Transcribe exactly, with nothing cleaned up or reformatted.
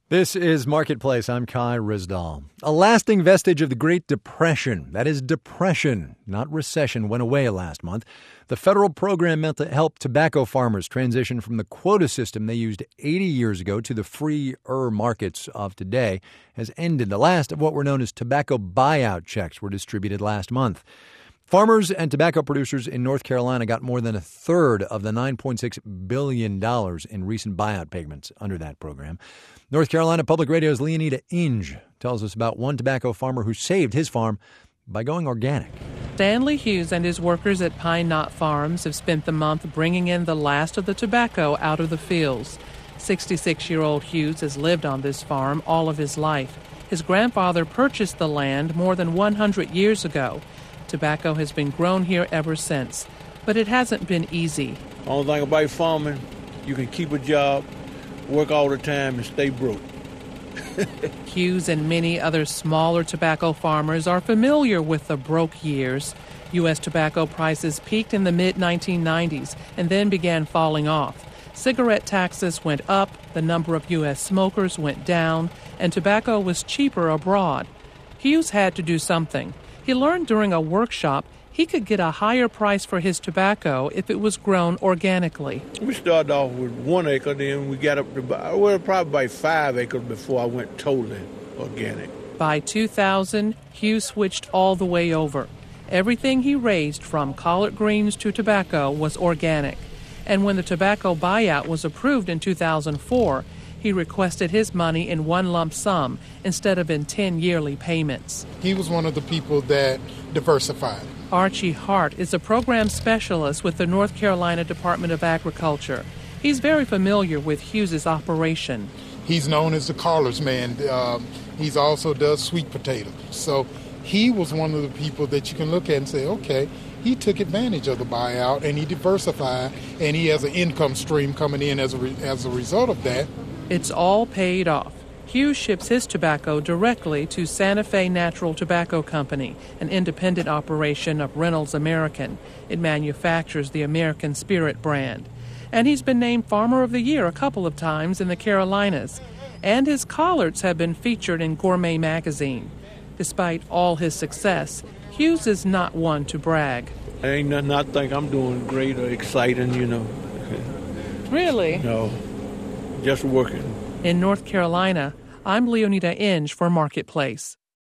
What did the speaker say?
This is Marketplace. I'm Kai Rizdal. A lasting vestige of the Great Depression, that is depression, not recession, went away last month. The federal program meant to help tobacco farmers transition from the quota system they used eighty years ago to the freer markets of today has ended. The last of what were known as tobacco buyout checks were distributed last month. Farmers and tobacco producers in North Carolina got more than a third of the nine point six billion dollars in recent buyout payments under that program. North Carolina Public Radio's Leonida Inge tells us about one tobacco farmer who saved his farm by going organic. Stanley Hughes and his workers at Pine Knot Farms have spent the month bringing in the last of the tobacco out of the fields. sixty-six-year-old Hughes has lived on this farm all of his life. His grandfather purchased the land more than one hundred years ago. Tobacco has been grown here ever since, but it hasn't been easy. Only thing about farming, you can keep a job, work all the time, and stay broke. Hughes and many other smaller tobacco farmers are familiar with the broke years. U S tobacco prices peaked in the mid nineteen nineties and then began falling off. Cigarette taxes went up, the number of U S smokers went down, and tobacco was cheaper abroad. Hughes had to do something. He learned during a workshop he could get a higher price for his tobacco if it was grown organically. We started off with one acre, then we got up to well, probably about five acres before I went totally organic. By two thousand, Hughes switched all the way over. Everything he raised, from collard greens to tobacco, was organic. And when the tobacco buyout was approved in two thousand four, he requested his money in one lump sum instead of in ten yearly payments. He was one of the people that diversified. Archie Hart is a program specialist with the North Carolina Department of Agriculture. He's very familiar with Hughes's operation. He's known as the Carler's man. Um, he's also does sweet potatoes. So he was one of the people that you can look at and say, okay, he took advantage of the buyout and he diversified, and he has an income stream coming in as a, re- as a result of that. It's all paid off. Hughes ships his tobacco directly to Santa Fe Natural Tobacco Company, an independent operation of Reynolds American. It manufactures the American Spirit brand. And he's been named Farmer of the Year a couple of times in the Carolinas. And his collards have been featured in Gourmet magazine. Despite all his success, Hughes is not one to brag. Ain't nothing I think I'm doing great or exciting, you know. Really? No, just working. In North Carolina, I'm Leonida Inge for Marketplace.